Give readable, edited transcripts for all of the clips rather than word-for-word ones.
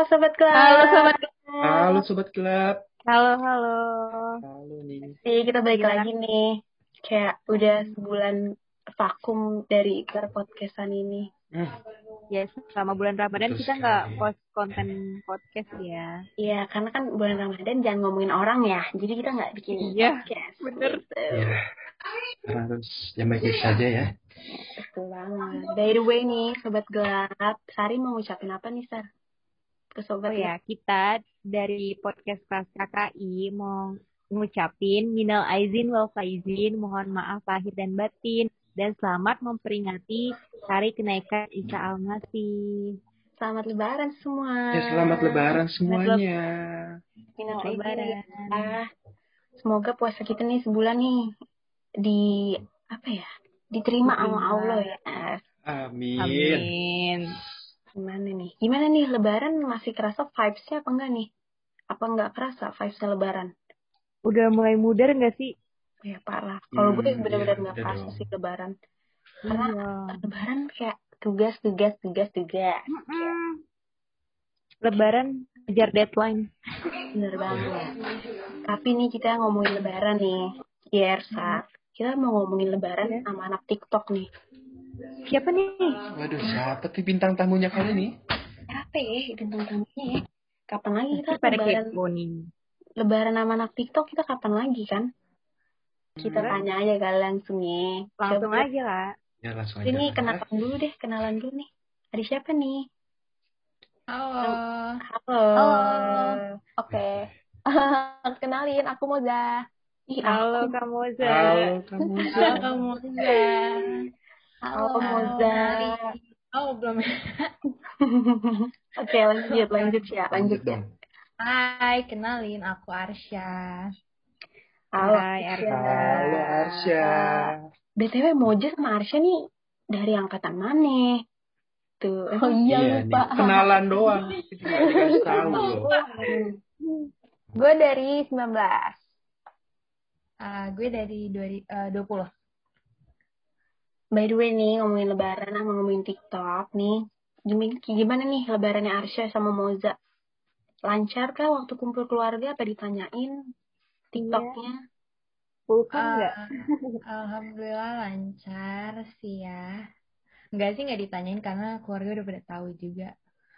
Sobat Halo Club. Sobat. Halo Sobat Gelap. Halo. Halo nih. Kita balik Gimana? lagi nih. Kayak udah sebulan vakum dari podcastan ini. Yes, selama bulan Ramadan Betul kita nggak sekali. post konten podcast ya. Iya, karena kan bulan Ramadan jangan ngomongin orang ya. Jadi kita nggak bikin Iya, podcast. bener. Gitu. Ya, karena harus yang baik-baik saja ya. Betul banget. By the way nih, Sobat Gelap. Sari mau ngucapin apa nih, Sar? Ke Sobat Oh ya, kita dari podcast kelas KKI mau ngucapin minal aizin wal faizin, mohon maaf lahir dan batin, dan selamat memperingati hari kenaikan Isa Al-Masih. Selamat Lebaran semua. Ya, selamat Lebaran semuanya. Minal aidin Lebaran. ya. Semoga puasa kita nih sebulan nih diterima sama Allah ya. Amin. Amin. Gimana nih Lebaran masih kerasa vibes-nya apa enggak nih? Apa enggak kerasa vibes-nya Lebaran? Udah mulai mudar nggak sih? Ya parah. Kalau gue benar-benar iya, nggak udah kerasa dong. sih Lebaran. Karena Iya. Lebaran kayak tugas. Mm-mm. Lebaran kejar deadline. Bener banget. Tapi nih kita ngomongin Lebaran nih. Yersa. Kita mau ngomongin Lebaran Iya. sama anak TikTok nih. Siapa nih? Waduh, siapa tuh bintang tamunya kali ini? Apa ya bintang tamunya ya? Kapan lagi kita Pada Lebaran? kepo nih. Lebaran sama anak TikTok kita kapan lagi kan? Kita tanya aja kali langsung ya. Langsung Coba. aja lah. Ya, langsung aja. Ini lah. kenalan dulu nih. Ada siapa nih? Halo. Halo. Oke. Kenalin, aku Moza. Halo Kak Moza. Halo kamu. Halo Kak Moza. Halo Moza. Oh, belum. Oke, lanjut ya. Lanjut dong. Hai, kenalin aku Arsya. Halo. Hai Arsya. Halo Arsya. BTW Moza sama Arsya nih dari angkatan mana? Tuh. Oh iya, lupa. nih, kenalan doang. Tidak dikasih tahu loh. Gue dari 19. Gue dari 20. By the way nih, ngomongin Lebaran sama ngomongin TikTok nih. Gimana nih Lebarannya Arsya sama Moza? Lancar kah waktu kumpul keluarga? Apa ditanyain TikToknya? Bukan nggak? Alhamdulillah lancar sih ya. Enggak sih, nggak ditanyain karena keluarga udah pada tahu juga.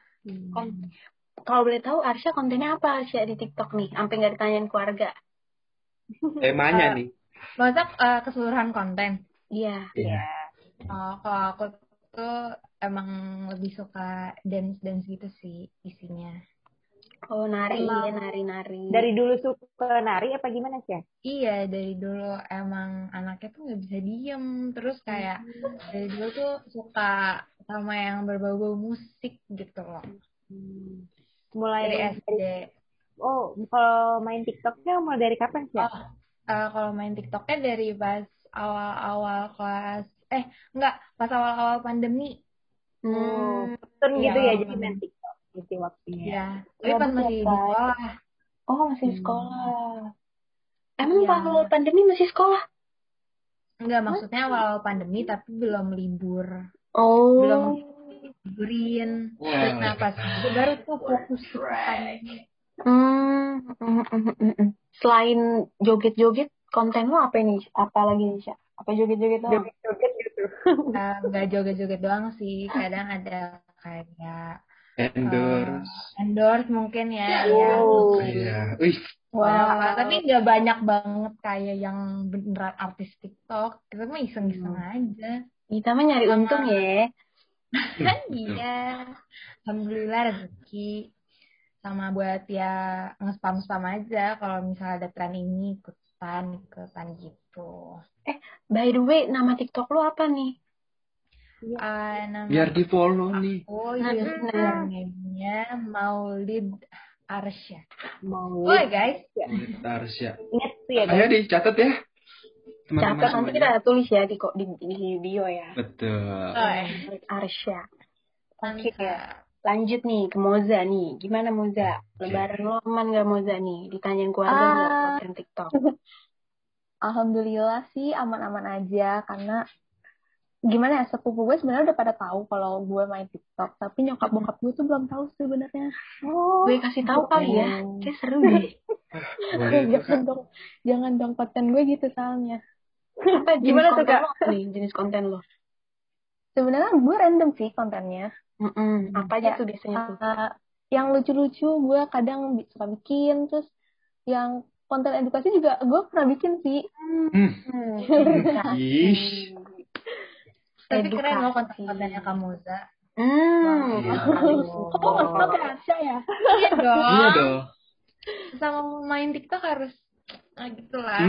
Kalau boleh tahu Arsya kontennya apa Arsya di TikTok nih? Sampai nggak ditanyain keluarga? Temanya nih. Maksudnya keseluruhan konten. Iya. Kalau aku tuh emang lebih suka dance gitu sih isinya. Oh nari, Emang nari. Dari dulu suka nari apa gimana sih? Iya, dari dulu emang anaknya tuh nggak bisa diem. Terus kayak dari dulu tuh suka sama yang berbau-bau musik gitu loh. Dari Mulai SD. Oh, kalau main TikToknya mulai dari kapan sih? Kalau main TikToknya dari pas awal-awal kelas, pas awal-awal pandemi. Betul Iya, gitu ya, awal jadi main TikTok gitu waktunya. Iya, tapi pas masih di sekolah. Oh masih sekolah. Emang pas awal pandemi masih sekolah? Enggak, maksudnya awal pandemi tapi belum libur. Oh. Belum liburin. Terus pas itu baru tuh fokus ke pandemi. Selain joget-joget, konten lo apa nih? Apa lagi nih, Sya? Apa joget-joget doang? Joget gitu. Nggak joget-joget doang sih. Kadang ada kayak Endorse mungkin ya. iya. Wih. Wow. Tapi nggak banyak banget kayak yang beneran artis TikTok. Kita mah iseng-iseng aja. Kita mah nyari untung ya. Iya. Alhamdulillah rezeki. Sama buat ya nge-spam aja kalau misalnya ada tren ini ikutan gitu. By the way, nama TikTok lo apa nih? Biar di follow nih. Oh username-nya Maulid Arsya. Maulid guys. Maulid Arsya. Ingat tuh ya, Ayo dicatat ya. Catat nanti kita tulis ya di video ya. Betul. Maulid Arsya. Oke. Mantap. Lanjut nih ke Moza nih. Gimana Moza? Lebaran lo aman gak Moza nih? Ditanyain keluarga nggak konten TikTok? Alhamdulillah sih aman-aman aja karena gimana ya, sepupu gue sebenarnya udah pada tahu kalau gue main TikTok, tapi nyokap bokap gue tuh belum tahu sebenarnya. Gue kasih tahu kali ya, kayak seru deh. Boleh tuh, Kak. Jangan dong konten gue gitu soalnya. Apa jenis Gimana tuh, konten Kak? lo nih? Jenis konten lo? Sebenarnya gue random sih kontennya. Apa aja tuh biasanya tuh? Yang lucu-lucu gue kadang suka bikin, terus yang konten edukasi juga gue pernah bikin sih. Ih. Tapi keren loh Edukasi. konten-kontennya Kamuza. Iya. Kok nggak kerasa ya? Iya dong. Iya dong. Sama main TikTok harus gitu lah.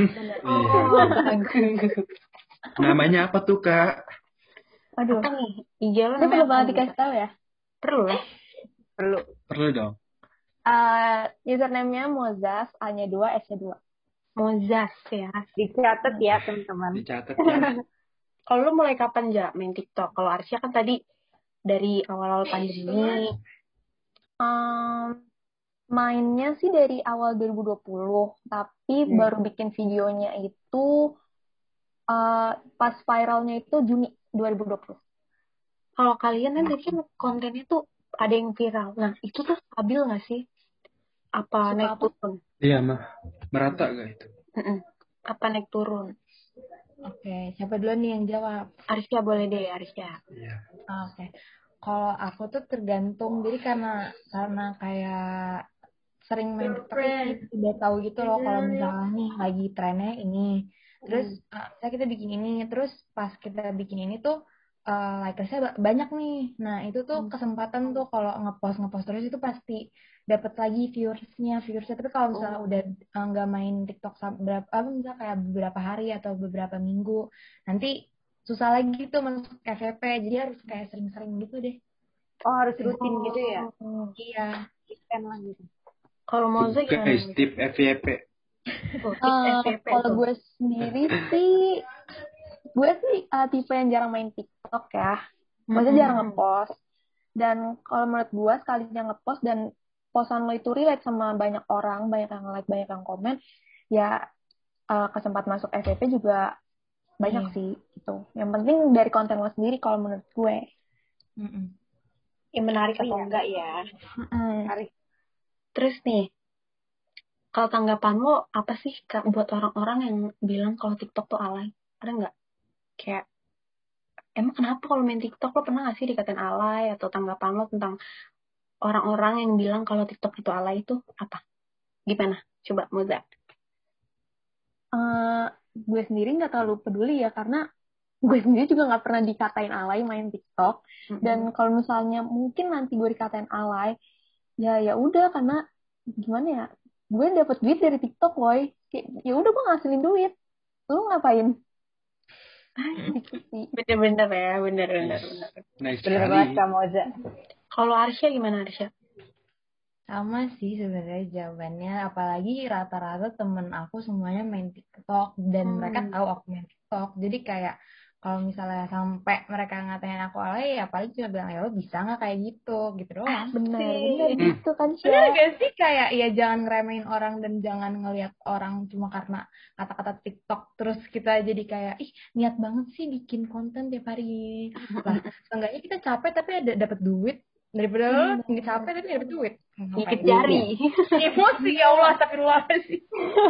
Iya. Namanya apa tuh, Kak? Aduh. Apa nih? IG lo Ini namanya perlu banget dikasih tahu ya? Perlu lah. Perlu dong. Username-nya Mozas, A-nya 2, S-nya 2. Mozas ya. Dicatat ya, teman-teman. Dicatat ya. Kalau lo mulai kapan aja main TikTok? Kalau Arsya kan tadi dari awal-awal pandemi. Mainnya sih dari awal 2020, tapi baru bikin videonya itu pas viralnya itu Juni 2020. Kalau kalian kan tadi kontennya tuh ada yang viral. Nah, itu tuh stabil nggak sih? Apa naik turun? Iya, mah. Merata gak itu? Apa naik turun? Oke, siapa dulu nih yang jawab? Arsya boleh deh, Arsya. Iya. Oke. Kalau aku tuh tergantung, jadi karena kayak sering main TikTok itu udah tahu gitu loh kalau misalnya nih lagi trennya ini. Terus kita bikin ini, terus pas kita bikin ini tuh likersnya banyak nih. Nah itu tuh kesempatan tuh kalau ngepost terus itu pasti dapat lagi viewersnya. Tapi kalau misalnya udah nggak main TikTok misalnya kayak beberapa hari atau beberapa minggu, nanti susah lagi tuh masuk FYP. Jadi harus kayak sering-sering gitu deh. Oh, harus rutin gitu ya? Iya. Keren lah gitu. Kalau Moza gimana? Guys, tip FYP. Kalau gue sendiri sih, tipe yang jarang main TikTok ya. Maksudnya jarang ngepost. Dan kalau menurut gue sekalinya ngepost dan postan lo itu relate sama banyak orang, banyak yang like, banyak yang komen, ya kesempatan masuk FYP juga banyak sih gitu. Yang penting dari konten lo sendiri kalau menurut gue. Yang menarik atau enggak ya. Terus nih, kalau tanggapan lo apa sih buat orang-orang yang bilang kalau TikTok tuh alay? Ada nggak? Kayak, emang kenapa kalau main TikTok lo pernah nggak sih dikatain alay? Atau tanggapan lo tentang orang-orang yang bilang kalau TikTok itu alay itu apa? Gimana? Coba Moza. Gue sendiri nggak terlalu peduli ya, karena gue sendiri juga nggak pernah dikatain alay main TikTok. Dan kalau misalnya mungkin nanti gue dikatain alay, ya udah, karena gimana ya? Gue dapet duit dari TikTok, boy. Ya udah, gue ngasilin duit. Lu ngapain? Bener-bener ya, bener. Nice Bener sekali. banget, Kak Moza. Kalau Arsya gimana, Arsya? Sama sih sebenarnya jawabannya, apalagi rata-rata temen aku semuanya main TikTok dan mereka tahu aku main TikTok. Jadi kayak kalau misalnya sampai mereka ngatain aku alay, ya paling cuma bilang, ya lo bisa nggak kayak gitu doang. Bener gitu kan, Sya. Bener gak sih? Kayak ya jangan ngeremehin orang dan jangan ngelihat orang cuma karena kata-kata TikTok terus kita jadi kayak, ih niat banget sih bikin konten tiap hari. Lah, seenggaknya kita capek tapi ada dapat duit daripada lo nggak capek tapi dapat duit. Gigit jari. Emosi, ya Allah, astagfirullahaladzim.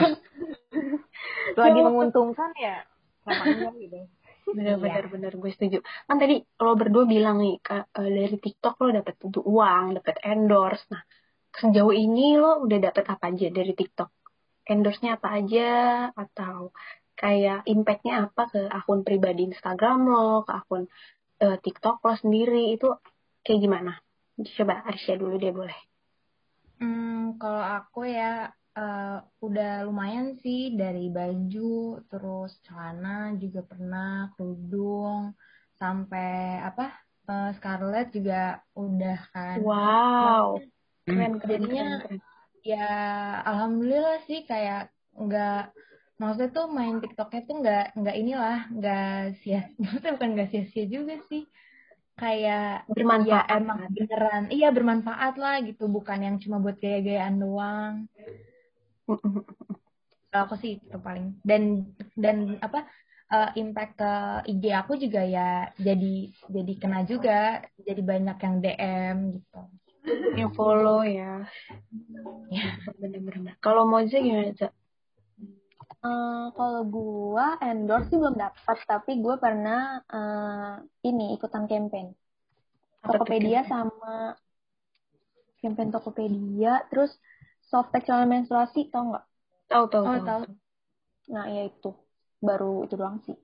Lagi menguntungkan ya, sama enggak gitu. Bener, gue setuju. Kan tadi lo berdua bilang nih, dari TikTok lo dapet uang, dapet endorse. Nah, sejauh ini lo udah dapet apa aja dari TikTok? Endorse-nya apa aja? Atau kayak impact-nya apa ke akun pribadi Instagram lo, ke akun TikTok lo sendiri, itu kayak gimana? Coba Arsya dulu deh, boleh. Kalau aku ya udah lumayan sih, dari baju, terus celana juga pernah, kerudung, sampai Scarlett juga udah kan. Wow. Keren. Jadinya ya alhamdulillah sih, kayak maksudnya tuh main TikToknya tuh nggak inilah, nggak maksudnya bukan nggak sia-sia juga sih, kayak bermanfaat. Ya emang beneran, iya bermanfaat lah gitu, bukan yang cuma buat gaya-gayaan doang. Kalau aku sih itu paling, dan impact ke IG aku juga ya jadi kena juga, jadi banyak yang DM gitu. Yang follow ya. Ya. Bener-bener. Kalau Moza gimana, Cak? Kalau gua endorse sih belum dapat, tapi gua pernah ini ikutan campaign Apa tuh Tokopedia campaign? sama campaign Tokopedia, terus softtek selama menstruasi, tau nggak? Tahu. Tahu. Nah ya itu baru itu doang sih.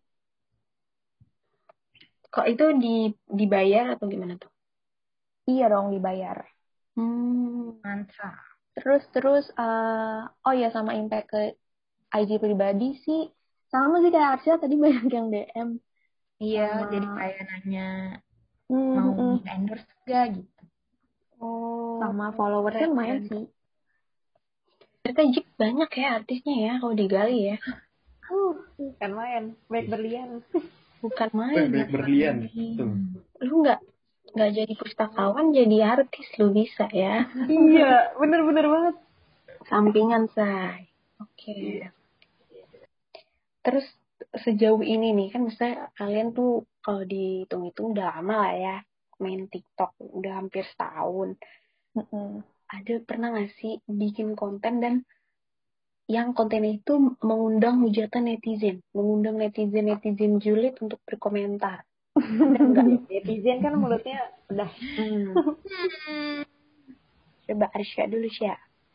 Kok itu dibayar atau gimana tuh? Iya dong dibayar. Mantap. Terus oh ya sama impact ke IG pribadi sih sama sih kayak Arsya tadi banyak yang DM. Iya, Sama- jadi kayak nanya mau endorse gak gitu. Oh, sama followersnya lumayan sih. ternyata Jik banyak ya artisnya ya kalau digali ya. Kan main, baik berlian. Bukan main. Banyak berlian. Tuh. Lu nggak jadi pustakawan, jadi artis lu bisa ya. Iya, bener-bener banget. Sampingan, say. Oke. Terus sejauh ini nih kan misalnya kalian tuh kalau dihitung-hitung udah lama lah ya main TikTok, udah hampir setahun. Ada pernah nggak sih bikin konten dan yang kontennya itu mengundang hujatan netizen, mengundang netizen julid untuk berkomentar? Ada nggak? Netizen kan mulutnya udah. Coba Arsya dulu, Sya.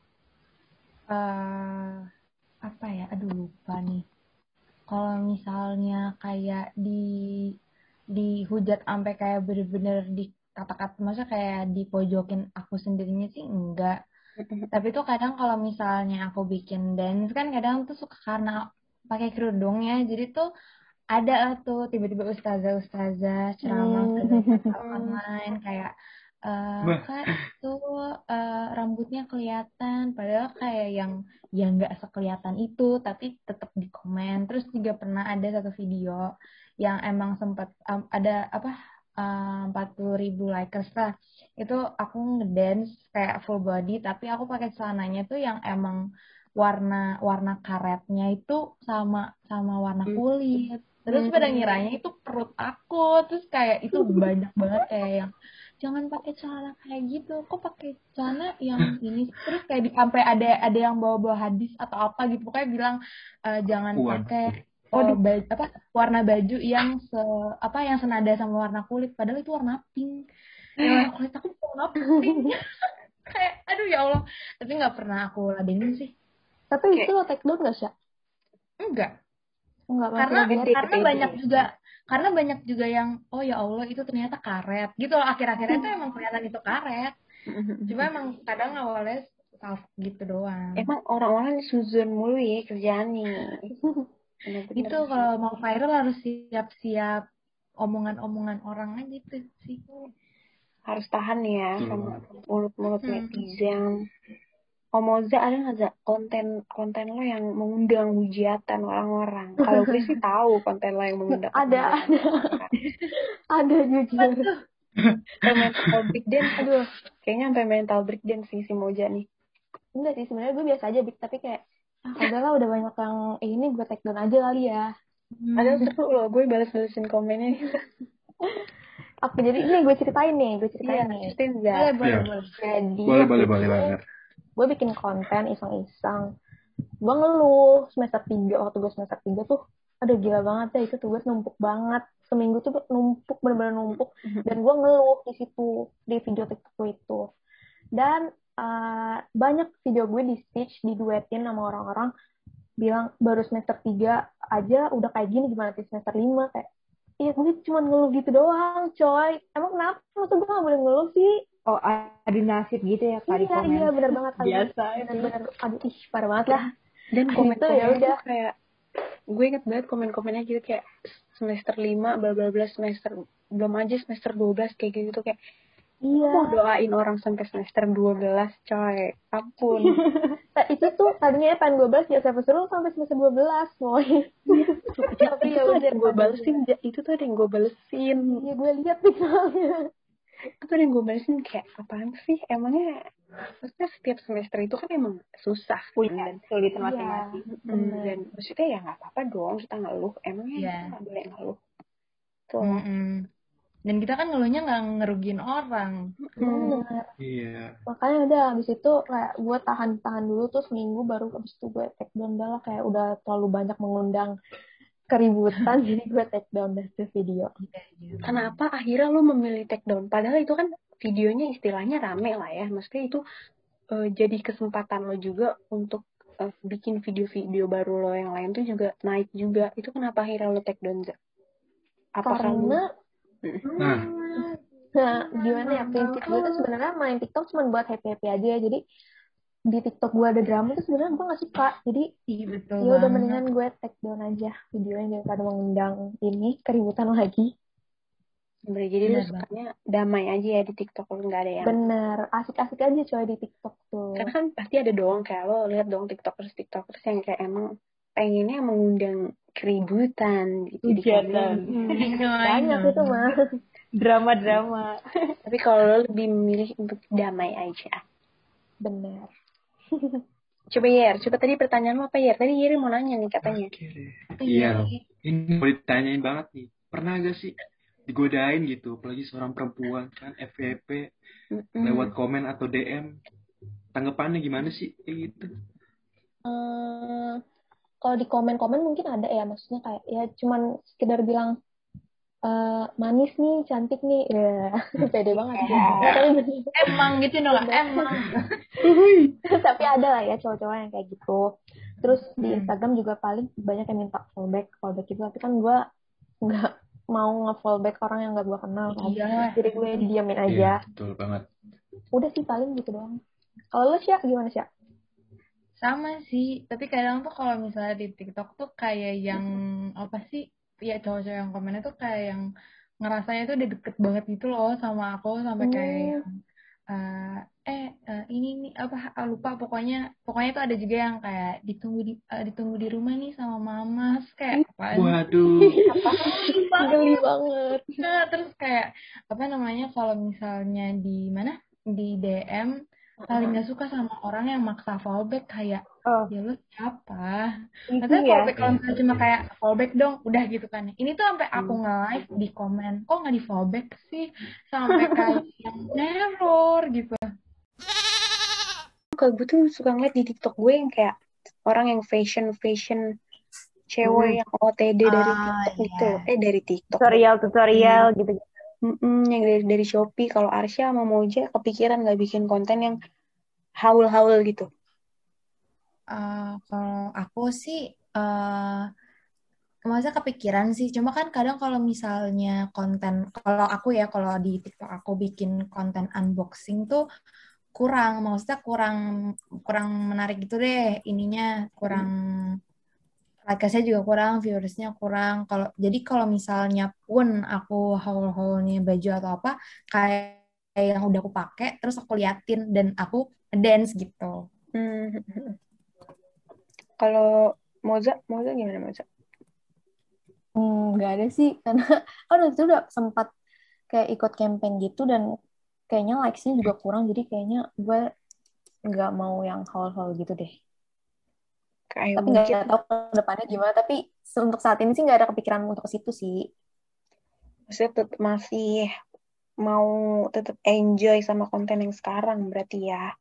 Apa ya? Aduh lupa nih. Kalau misalnya kayak dihujat sampai kayak bener-bener di kata-kata, maksudnya kayak dipojokin aku sendirinya sih enggak. Tapi tuh kadang kalau misalnya aku bikin dance kan kadang tuh suka karena pakai kerudung ya, jadi tuh ada lah tuh tiba-tiba ustazah ceramah online kayak Kak itu rambutnya kelihatan, padahal kayak yang nggak sekelihatan itu, tapi tetap di komen. Terus juga pernah ada satu video yang emang sempat ada 40.000 likers lah. Itu aku ngedance kayak full body, tapi aku pakai celananya tuh yang emang warna karetnya itu sama warna kulit. Terus pada ngiranya itu perut aku, terus kayak itu banyak banget kayak yang jangan pakai celana kayak gitu, kok pakai celana yang ini. Terus kayak sampai ada yang bawa hadis atau apa gitu, pokoknya bilang jangan pakai warna baju yang yang senada sama warna kulit, padahal itu warna pink. Ya warna kulit aku warna pink. Kayak aduh ya Allah, tapi nggak pernah aku ladenin sih. Tapi itu lo take down nggak sih? Enggak. Karena banyak juga yang oh ya Allah itu ternyata karet gitu loh, akhir-akhirnya tuh emang kelihatan itu karet. Cuma emang kadang awalnya soft gitu doang. Emang orang-orang suzon mulu ya kerjaannya. Itu kalau mau viral harus siap-siap omongan-omongan orang aja gitu sih. Harus tahan ya sama mulut-mulut netizen. Moza, ada nggak konten lo yang mengundang hujatan orang-orang? Kalau gue sih tahu konten lo yang mengundang. Ada jujur. Mental breakdance, aduh, kayaknya sampai mental breakdance si Moza nih. Enggak sih, sebenarnya gue biasa aja, tapi kayak udahlah udah banyak yang ini gue take down aja kali ya. Ada seru loh, gue balas-balasin komennya. Apa jadi ini gue ceritain nih. Boleh. Jadi Boleh banget. Gue bikin konten iseng-iseng. Gue ngeluh semester 3, waktu gue semester 3 tuh aduh gila banget ya, itu tugas numpuk banget. Seminggu tuh numpuk, bener-bener numpuk. Dan gue ngeluh di situ, di video TikTok itu. Dan banyak video gue di stitch, diduetin sama orang-orang bilang baru semester 3 aja udah kayak gini, gimana di semester 5. Kayak iya gue cuma ngeluh gitu doang coy, emang kenapa maksud gue gak boleh ngeluh sih? Oh, adu nasib gitu ya Kak di komen. Iya benar banget. Biasa benar. Aduh parah banget lah. Dan komen-komen ya udah kayak gue inget banget komen-komennya gitu kayak semester 5 bla semester belum aja semester 12 kayak gitu kayak mau doain orang sampai semester 12 coy, ampun. Itu tuh tadinya pengen 12 ya saya suruh sampai semester 12 boy. Tapi ya udah gue balesin, itu tuh ada yang gue balesin. Iya gue lihat misalnya. Itu udah gue balesin kayak, apaan sih? Emangnya, maksudnya setiap semester itu kan emang susah kan? Punya Dan, kesulitan Iya, masing-masing. bener. dan maksudnya ya nggak apa-apa dong kita ngeluh. Emangnya Iya. kita nggak boleh ngeluh? Tuh. Mm-mm. Dan kita kan ngeluhnya nggak ngerugiin orang. Bener. Iya. Makanya udah abis itu kayak gue tahan dulu tuh seminggu baru abis itu gue take down dah lah, kayak udah terlalu banyak mengundang keributan jadi gue take down dah tuh video. Kenapa akhirnya lo memilih take down? Padahal itu kan videonya istilahnya rame lah ya. Maksudnya itu jadi kesempatan lo juga untuk bikin video-video baru lo yang lain tuh juga naik juga. Itu kenapa akhirnya lo take down, Za? Apakah lo... Karena Nah, gimana ya, prinsip gue tuh sebenarnya main TikTok cuma buat happy aja. Jadi di TikTok gue ada drama tuh sebenarnya gue nggak suka. Jadi Iya betul ya udah banget. mendingan gue take down aja videonya daripada mengundang ini keributan lagi. Jadi lo Benar sukanya damai aja ya di TikTok, lo nggak ada yang... Bener, asik-asik aja coy di TikTok tuh. Karena kan pasti ada dong, kayak lo lihat dong TikTokers yang kayak emang pengennya mengundang keributan gitu di komen. Banyak itu mah. Drama-drama. Tapi kalau lo lebih memilih untuk damai aja. Bener. Coba tadi pertanyaan lo apa Yer? Tadi Yer mau nanya nih katanya. oke deh. Iya loh. Ini mau ditanyain banget nih. Pernah gak sih digodain gitu, apalagi seorang perempuan kan, FYP, lewat komen atau DM? Tanggapannya gimana sih kayak gitu? Kalau di komen-komen mungkin ada ya, maksudnya kayak ya cuman sekedar bilang manis nih, cantik nih, ya pede banget sih. Emang gitu dong, emang. Tapi ada lah ya cowok-cowok yang kayak gitu. Terus di Instagram juga paling banyak yang minta fallback itu, tapi kan gue nggak mau nge-fallback orang yang nggak gue kenal kan. Iya. Jadi gue diamin Iya, aja. betul banget. Udah sih paling gitu doang. Kalau lo Sya, gimana Sya? Sama sih, tapi kadang tuh kalau misalnya di TikTok tuh kayak yang apa sih, ya cowok-cowok yang komennya tuh kayak yang ngerasanya tuh udah deket banget gitu loh sama aku, sampai kayak yang ini nih apa lupa, pokoknya tuh ada juga yang kayak ditunggu di rumah nih sama mama. Terus kayak apaan sih? Waduh. Geli banget. Nah, terus kayak apa namanya, kalau misalnya di mana di DM paling gak suka sama orang yang maksa fallback, kayak ya lu siapa? Katanya fallback kalau misalnya cuma kayak fallback dong, udah gitu kan. Ini tuh sampai aku nge-live di komen, kok nggak di fallback sih? Sampai kayak yang error gitu. Kalau gue tuh suka ngeliat di TikTok gue yang kayak orang yang fashion cewek yang OTD dari TikTok gitu. Dari TikTok. Tutorial gitu. Yang dari Shopee. Kalau Arsya sama Moja kepikiran nggak bikin konten yang haul-haul gitu? Kalau aku sih masa kepikiran sih, cuma kan kadang kalau misalnya konten, kalau aku ya, kalau di TikTok aku bikin konten unboxing tuh maksudnya kurang menarik gitu deh, ininya kurang, like-nya juga kurang, viewersnya kurang. Kalau misalnya pun aku haul-haulnya baju atau apa, kayak yang udah aku pakai terus aku liatin dan aku dance gitu. Kalau Moza gimana Moza? Nggak ada sih, karena waktu itu udah sempat kayak ikut campaign gitu dan kayaknya likes-nya juga kurang, jadi kayaknya gue nggak mau yang haul-haul gitu deh. Kayak Tapi nggak tahu ke depannya gimana, tapi untuk saat ini sih nggak ada kepikiran untuk ke situ sih. Maksudnya tetap masih mau tetap enjoy sama konten yang sekarang berarti ya.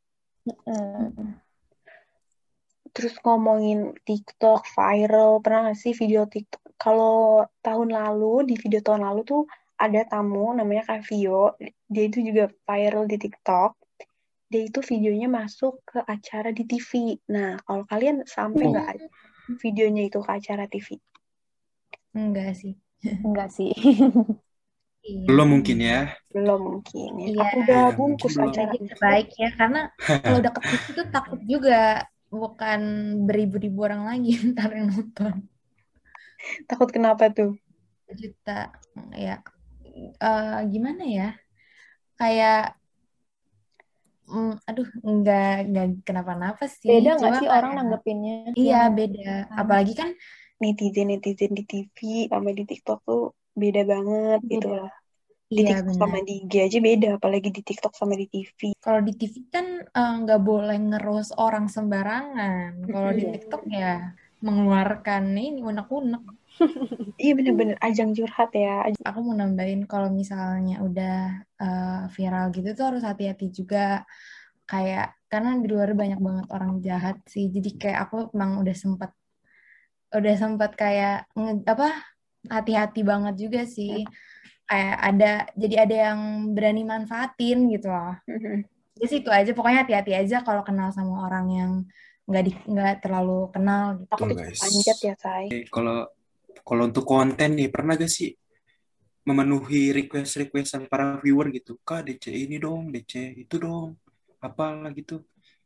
Terus ngomongin TikTok viral, pernah nggak sih video TikTok? Kalau di video tahun lalu tuh ada tamu namanya Kak Vio, dia itu juga viral di TikTok. Dia itu videonya masuk ke acara di TV. Nah, kalau kalian sampai nggak videonya itu ke acara TV? Enggak sih. Enggak sih. Belum mungkin ya. Belum mungkin ya. Iya. Aku udah bungkus acara Itu baik ya, karena kalau udah ke TV itu takut juga, bukan beribu-ribu orang lagi ntar yang nonton. Takut kenapa tuh? Juta ya, gimana ya, kayak aduh, nggak kenapa-napa sih. Beda nggak Cuma sih orang nanggepinnya? Iya, beda. Apalagi kan netizen di TV sama di TikTok tuh beda banget gitu loh. Di Iya TikTok sama benar. di IG aja beda, apalagi di TikTok sama di TV. Kalau di TV kan nggak boleh nge-roast orang sembarangan. Kalau di Iya. TikTok ya mengeluarkan ini unek-unek. Iya bener-bener ajang curhat ya. Aku mau nambahin kalau misalnya udah viral gitu tuh harus hati-hati juga. Kayak karena di luar banyak banget orang jahat sih. Jadi kayak aku emang udah sempat kayak hati-hati banget juga sih. Kayak jadi ada yang berani manfaatin gitu loh. Jadi situ aja pokoknya hati-hati aja kalau kenal sama orang yang nggak terlalu kenal gitu. Aku tuh guys. panjat ya, Say. Kalau untuk konten nih, pernah gak sih memenuhi requestan para viewer gitu? Kak, DC ini dong, DC itu dong. Apalah gitu.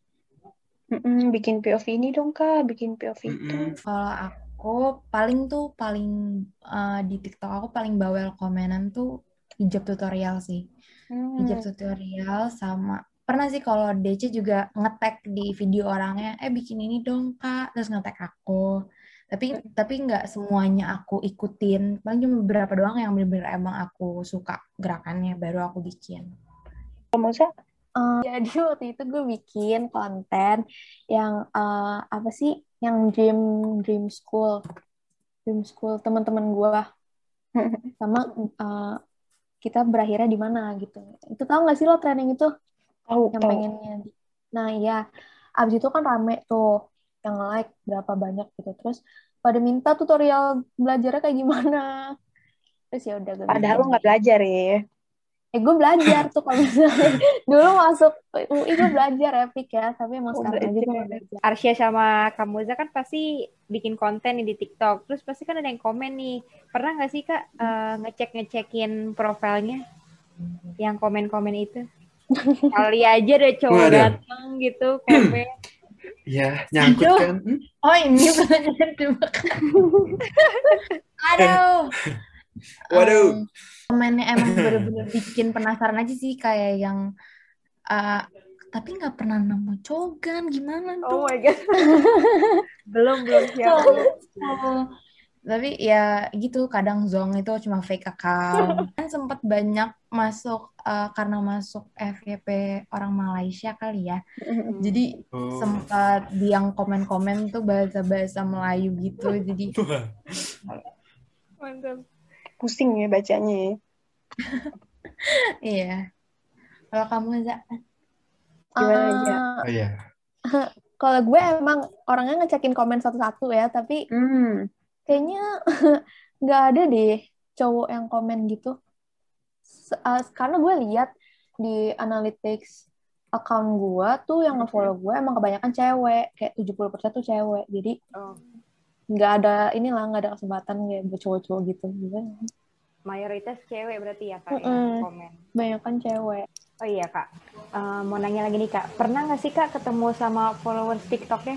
Bikin POV ini dong, Kak. Bikin POV itu. Kalau aku paling di TikTok aku paling bawel komenan tuh hijab tutorial sih. Hijab tutorial sama pernah sih kalau DC juga nge-tag di video orangnya, bikin ini dong Kak, terus nge-tag aku. Tapi nggak semuanya aku ikutin, paling cuma beberapa doang yang bener-bener emang aku suka gerakannya baru aku bikin. Maksudnya, jadi waktu itu gue bikin konten yang apa sih, yang dream school teman-teman gue sama kita berakhirnya di mana gitu. Itu tahu nggak sih lo trending itu? Tahu. Pengennya. Nah iya, abis itu kan rame tuh yang like berapa banyak gitu. Terus pada minta tutorial belajarnya kayak gimana. Terus ya udah gue padahal lo nggak belajar ya. Gue belajar tuh kalau misalnya dulu masuk UI gue belajar Epic ya, tapi emang sekarang aja gue nggak belajar. Arsya sama Kamuza kan pasti bikin konten nih di TikTok, terus pasti kan ada yang komen nih. Pernah nggak sih Kak ngecekin profilnya yang komen-komen itu? Kali aja ada cowok datang gitu komen. Ya, nyangkut kan. Oh ini benar coba. Aduh. Waduh. Komennya emang bener-bener bikin penasaran aja sih, kayak yang tapi nggak pernah nemu cogan gimana Oh tuh? my god. belum siap. Tapi ya gitu, kadang Zong itu cuma fake account. Kan sempat banyak masuk karena masuk FYP orang Malaysia kali ya. Jadi sempat yang komen-komen tuh bahasa-bahasa Melayu gitu. Jadi mantap. Pusing ya bacanya. Iya. Kalau kamu Za? Iya. Kalau gue emang orangnya ngecekin komen satu-satu ya, tapi kayaknya nggak ada deh cowok yang komen gitu. Karena gue lihat di analytics account gue tuh yang nge-follow gue emang kebanyakan cewek, kayak 70% tuh cewek. Jadi nggak ada kesempatan kayak buat cowok-cowok gitu. Mayoritas cewek berarti ya Kak yang komen. Banyakan cewek. Oh iya Kak, mau nanya lagi nih Kak, pernah nggak sih Kak ketemu sama followers TikToknya?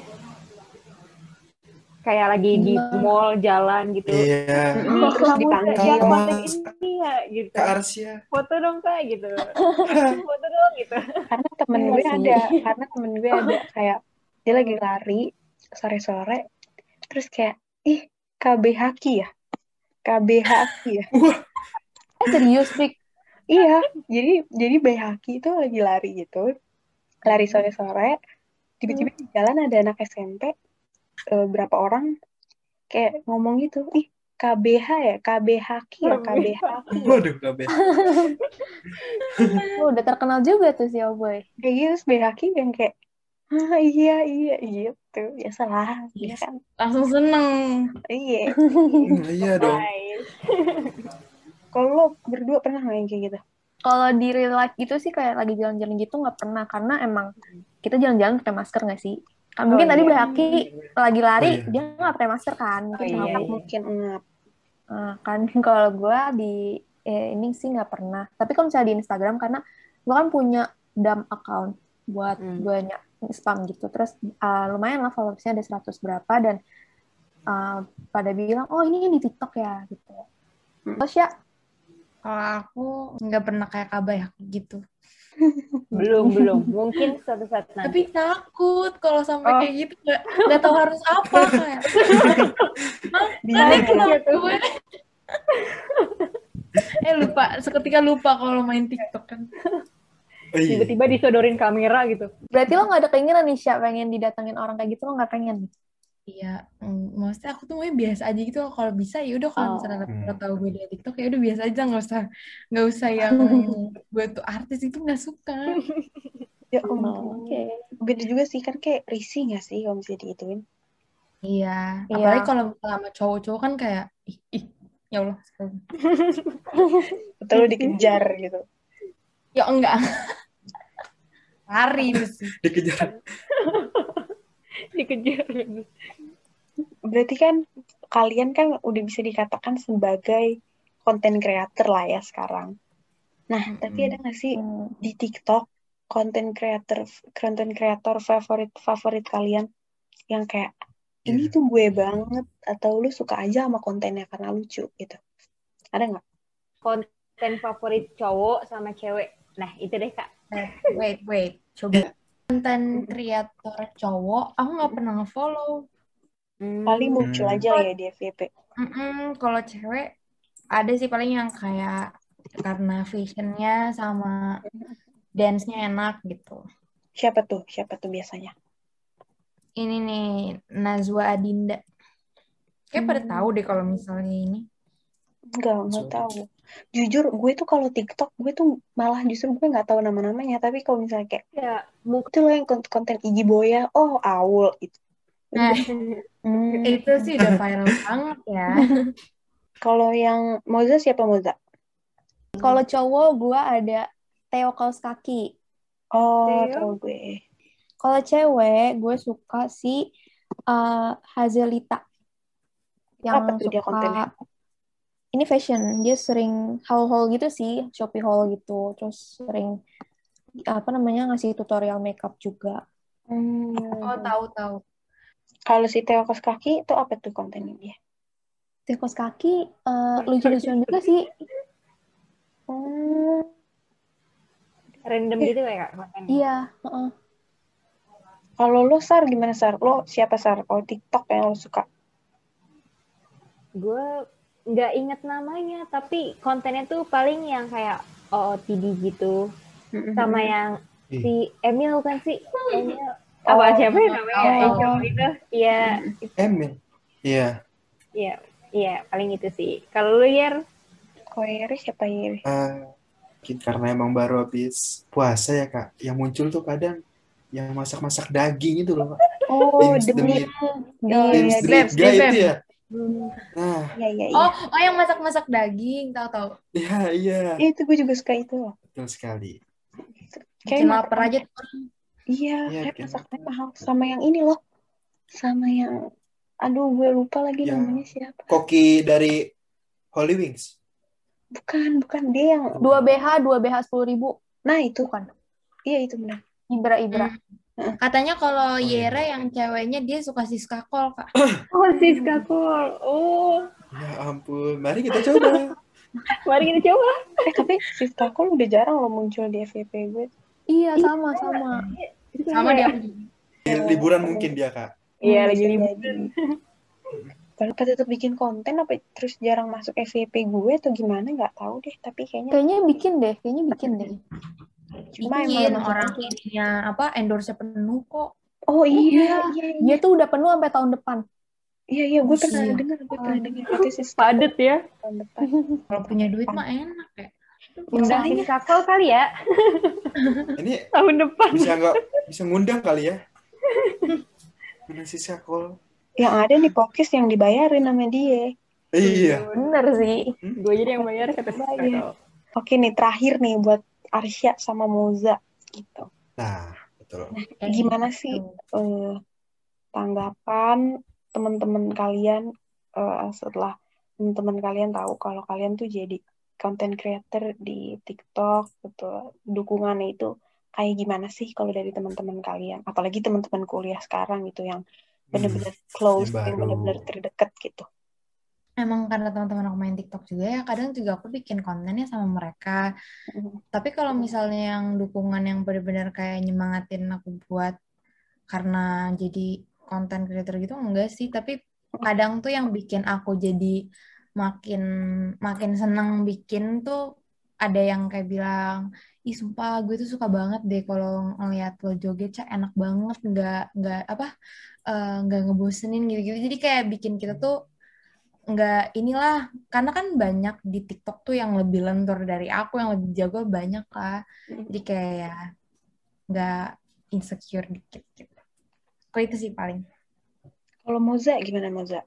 Kayak lagi di mall jalan gitu. Iya. Terus dipanggil konten ini ya gitu. Kak Arsya. Foto dong Kak gitu. Foto dong gitu. Karena temen gue ada kayak dia lagi lari sore-sore, terus kayak KBH ya. Serius Pik? Iya, jadi Bayhaki itu lagi lari gitu, lari sore-sore, tiba-tiba di jalan ada anak SMP, berapa orang kayak ngomong gitu, KBH ya, KBHaki ya, KBHaki. Waduh, KBH. Udah terkenal juga tuh si Oboy. Kayak gitu, terus Bayhaki yang kayak, iya gitu, ya salah, ya kan. Langsung seneng. Iya. Iya dong. Kalau lo berdua pernah nggak yang kayak gitu? Kalau di real life gitu sih kayak lagi jalan-jalan gitu nggak pernah, karena emang kita jalan-jalan pakai masker nggak sih? Mungkin tadi Bayhaki lagi lari dia nggak pakai masker kan? Mungkin ngap. Kan kalau gue di ini sih nggak pernah. Tapi kalau misalnya di Instagram, karena gue kan punya dump account buat gue spam gitu. Terus lumayan lah followersnya ada 100 berapa, dan pada bilang ini di TikTok ya gitu. Terus ya kalau aku nggak pernah kayak Kabayhaki gitu. belum mungkin suatu saat nanti. Tapi takut kalau sampai kayak gitu, nggak tahu harus apa kayak. Nanti kenapa gue? Seketika lupa kalau main TikTok kan. Oh, iya. Tiba-tiba disodorin kamera gitu. Berarti lo nggak ada keinginan nih, Sya, pengen didatangin orang kayak gitu, lo nggak pengen? Iya, maksudnya aku tuh maunya biasa aja gitu loh. Kalau bisa ya udah, kalau misalnya Hmm. tahu gue di TikTok ya udah biasa aja, nggak usah yang gue tuh artis itu nggak suka. Ya ampun. Oke. Beda juga sih, kan kayak risih gak sih kalau misalnya digituin. Iya, Iya. apalagi kalau misalnya sama cowok-cowok kan kayak ih, ya Allah. Atau lo dikejar gitu. Ya enggak. Lari mesti. Dikejar. Dikejar. Berarti kan kalian kan udah bisa dikatakan sebagai konten creator lah ya sekarang. Nah, tapi ada nggak sih di TikTok konten creator favorit kalian yang kayak ini tuh gue banget, atau lu suka aja sama kontennya karena lucu gitu? Ada nggak? Konten favorit cowok sama cewek. Nah, itu deh, Kak. Wait, coba. Konten kreator cowok, aku nggak pernah nge-follow. Paling muncul aja ya di FYP. Kalau cewek ada sih paling yang kayak karena fashionnya sama dance-nya enak gitu. Siapa tuh biasanya? Ini nih Najwa Adinda. Kayak pada tahu deh kalau misalnya ini. Nggak tahu. Jujur, gue tuh kalau TikTok, gue tuh malah justru gue nggak tahu nama-namanya. Tapi kalau misalnya kayak, Ya, itu loh yang konten Iggy Boya, oh Aul gitu. Nah, itu sih udah viral banget ya. Kalau yang Moza siapa Moza? Kalau cowok gue ada Theo Kaus Kaki. Oh, tahu gue. Kalau cewek gue suka si Hazelita. Yang Apa tuh dia suka kontennya? ini fashion, dia sering haul gitu sih, Shopee haul gitu, terus sering ngasih tutorial makeup juga. Oh, tahu. Kalau si Theo Kaus Kaki itu apa tuh kontennya dia? Theo Kaus Kaki lucu-lucuan juga sih. random gitu ya, Kak, kontennya. Iya. Kalau lo Sar gimana Sar? Lo siapa Sar? Kalau TikTok yang lo suka? Gue nggak inget namanya, tapi kontennya tuh paling yang kayak OOTD gitu. Sama yang si Emil kan sih? Emil. Siapa ya namanya? Angel itu. Iya. Emil. Iya. Iya, paling itu sih. Kalau lu, Yer? Kalau Yeri siapa Yeri? Mungkin karena emang baru habis puasa ya, Kak. Yang muncul tuh kadang yang masak-masak daging itu loh, Kak. Oh, Beams the Meat. Beams the Meat guy itu ya. Nah, iya. Oh, yang masak-masak daging, tahu. iya. Itu gue juga suka itu loh. Betul sekali. Bikin lapar aja tuh. Iya, kayak bikin masaknya mahal. Sama yang ini loh. Sama yang, aduh gue lupa lagi namanya siapa. Koki dari Holy Wings. Bukan dia yang 2 BH 10.000. Nah itu Bukan. Iya itu benar. Ibra. Katanya kalau Yera yang ceweknya dia suka Siska Kol, Kak. Oh, Siska Kol. Oh. Ya ampun, mari kita coba. Tapi Siska Kol udah jarang loh muncul di FYP gue. Iya, sama. Sama dia. Liburan mungkin dia, Kak. Iya, lagi liburan. Kalau tetap bikin konten apa terus jarang masuk FYP gue atau gimana nggak tahu deh, tapi kayaknya bikin deh. Cuma bikin emang orang ininya endorse penuh kok. Oh iya. Dia tuh udah penuh sampai tahun depan. Iya, gue pernah dengar itu sih padet ya. tahun depan. Kalau punya duit mah enak ya. Undang Siska Kol kali ya. Ini tahun depan. Bisa ngundang kali ya. Undang Siska Kol. Yang ada nih podcast yang dibayarin sama dia. Iya. Bener sih. Gue jadi yang bayar kata Siska Kol. Oke nih, terakhir nih buat Arsya sama Moza gitu. Nah, betul. Gimana sih tanggapan teman-teman kalian setelah teman-teman kalian tahu kalau kalian tuh jadi content creator di TikTok, betul. Dukungannya itu kayak gimana sih kalau dari teman-teman kalian? Apalagi teman-teman kuliah sekarang gitu yang benar-benar close, yang benar-benar terdekat gitu. Emang karena teman-teman aku main TikTok juga ya, kadang juga aku bikin kontennya sama mereka. Tapi kalau misalnya yang dukungan yang benar-benar kayak nyemangatin aku buat karena jadi konten creator gitu, enggak sih. Tapi kadang tuh yang bikin aku jadi makin makin seneng bikin tuh ada yang kayak bilang, ih sumpah gue tuh suka banget deh kalau ngeliat lo joget, Cak, enak banget, nggak apa nggak ngebosenin gitu-gitu. Jadi kayak bikin kita tuh nggak inilah, karena kan banyak di TikTok tuh yang lebih lentur dari aku, yang lebih jago banyak lah. Jadi kayak ya nggak insecure dikit gitu. Kok itu sih paling. Kalau Moza gimana Moza?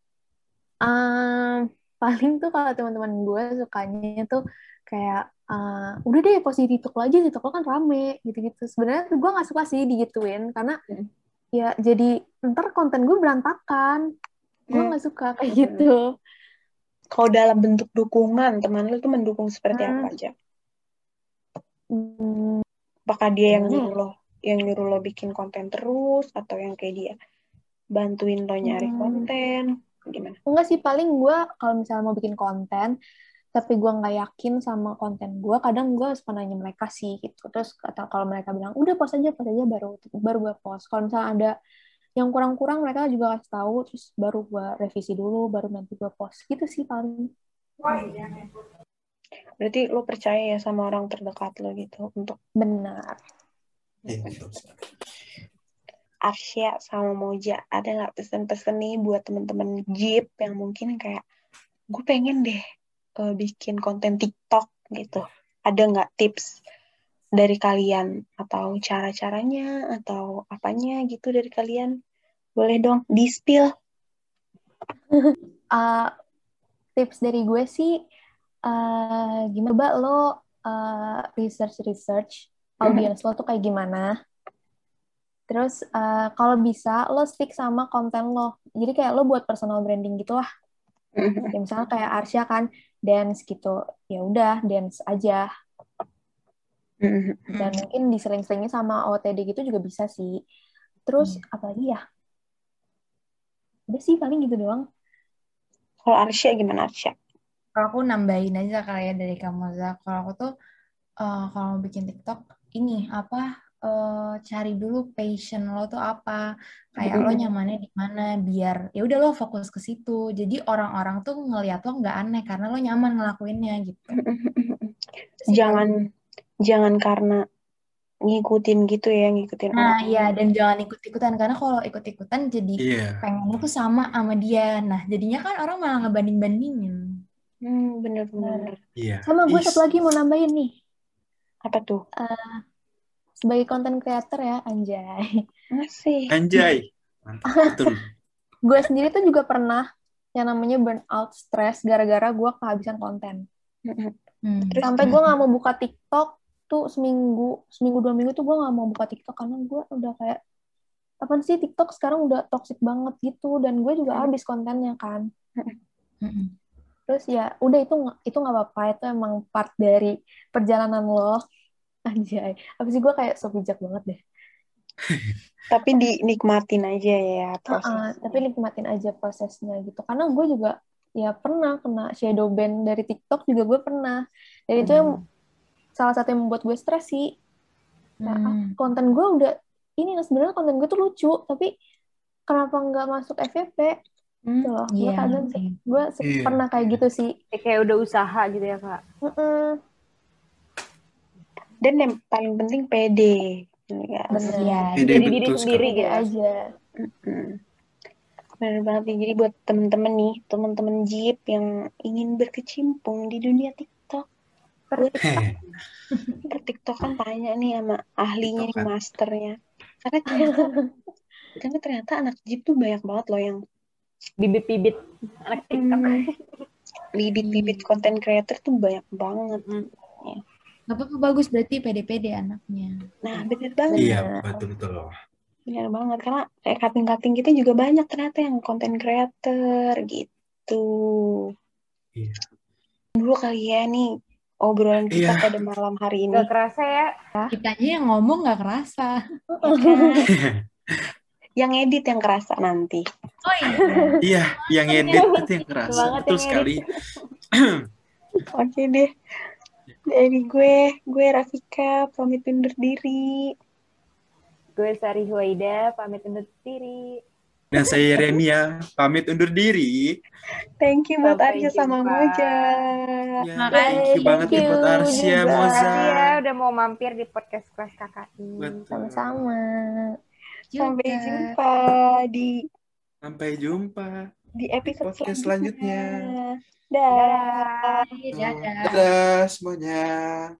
Paling tuh kalau teman-teman gue sukanya tuh kayak udah deh post di TikTok lo aja, TikTok lo kan rame gitu-gitu. Sebenarnya gue nggak suka sih digituin karena ya jadi ntar konten gue berantakan. Gue nggak suka kayak gitu. Kalau dalam bentuk dukungan, teman lu tuh mendukung seperti apa aja? Apakah dia yang nyuruh lo bikin konten terus, atau yang kayak dia bantuin lo nyari konten? Gimana? Enggak sih, paling gue kalau misalnya mau bikin konten tapi gue nggak yakin sama konten gue, kadang gue suka nanya mereka sih gitu. Terus kalau mereka bilang udah post aja baru gue post. Kalau misalnya ada yang kurang-kurang mereka juga kasih tahu, terus baru gue revisi dulu, baru nanti gue post gitu sih paling. Berarti lo percaya ya sama orang terdekat lo gitu untuk Benar. Arsya sama Moja, ada nggak pesan-pesan nih buat teman-teman Jeep yang mungkin kayak gue pengen deh bikin konten TikTok gitu? Ada nggak tips dari kalian atau cara-caranya atau apanya gitu dari kalian? Boleh dong di-spill. Tips dari gue sih gimana, coba lo research audiens lo tuh kayak gimana. Terus kalau bisa lo stick sama konten lo. Jadi kayak lo buat personal branding gitu lah. Ya misalnya kayak Arsya kan dance gitu. Ya udah dance aja. Dan mungkin diseling-selingin sama OOTD gitu juga bisa sih. Terus apalagi ya? Udah sih paling gitu doang. Kalau Arsya gimana Arsya? Kalau aku nambahin aja kali ya dari kamu, Za. Kalau aku tuh kalau bikin TikTok ini apa cari dulu passion lo tuh apa, kayak lo nyamannya di mana, biar ya udah lo fokus ke situ. Jadi orang-orang tuh ngeliat lo nggak aneh karena lo nyaman ngelakuinnya gitu. Jangan karena ngikutin gitu ya, ngikutin orang. Nah, iya, dan jangan ikut-ikutan karena kalau ikut-ikutan jadi pengennya tuh sama dia. Nah, jadinya kan orang malah ngebanding-bandingin. Bener. Iya. Sama gue satu lagi mau nambahin nih. Apa tuh? Sebagai content creator ya, anjay. Masih. Anjay. Mantap, betul. Gue sendiri tuh juga pernah yang namanya burnout, stress gara-gara gue kehabisan konten. Sampai gue nggak mau buka TikTok tuh seminggu 2 minggu tuh gue nggak mau buka TikTok karena gue udah kayak apa sih, TikTok sekarang udah toxic banget gitu, dan gue juga habis kontennya kan. Terus ya udah, itu nggak apa-apa, itu emang part dari perjalanan lo. Anjay, apa sih, gue kayak so bijak banget deh. Tapi dinikmatin aja ya prosesnya. Tapi nikmatin aja prosesnya gitu. Karena gue juga ya pernah kena shadow ban dari TikTok juga, gue pernah. Dan itu yang salah satu yang membuat gue stres sih. Nah, konten gue udah ini, sebenarnya konten gue tuh lucu, tapi kenapa nggak masuk FYP? Gitu loh. Gue kadang gue pernah kayak gitu sih. Kayak udah usaha gitu ya, Kak. Dan yang paling penting pede. Bener. Jadi diri sendiri gitu aja. Bener banget nih. Jadi buat temen-temen nih, temen-temen Jeep yang ingin berkecimpung di dunia TikTok, TikTok kan tanya nih sama ahlinya, nih, masternya. Karena ternyata anak Jeep tuh banyak banget loh yang bibit-bibit anak TikTok. Bibit-bibit konten creator tuh banyak banget. Gak apa-apa, bagus, berarti pede-pede anaknya. Nah, bener banget. Iya, betul. Bener banget, karena kayak cutting-cutting kita juga banyak ternyata yang konten creator gitu. Iya. Dulu kali ya nih obrolan kita pada malam hari ini. Gak kerasa ya. Kitanya yang ngomong gak kerasa. Yang edit yang kerasa nanti. Oh iya, yang edit itu yang kerasa. Betul sekali. Oke deh. Dari gue Rafika pamit undur diri. Gue Sari Huwaida pamit undur diri. Dan saya Remia, pamit undur diri. Thank you buat Sampai Arsya sama jumpa. Moja. Ya, Makasih. thank you banget nih buat Arsya, juga. Moza. Makasih ya udah mau mampir di podcast kelas KKI. Betul. Sama-sama. Sampai Juga. jumpa Sampai jumpa di episode podcast selanjutnya. selanjutnya. Dah. Dadah. Dadah. Dadah semuanya.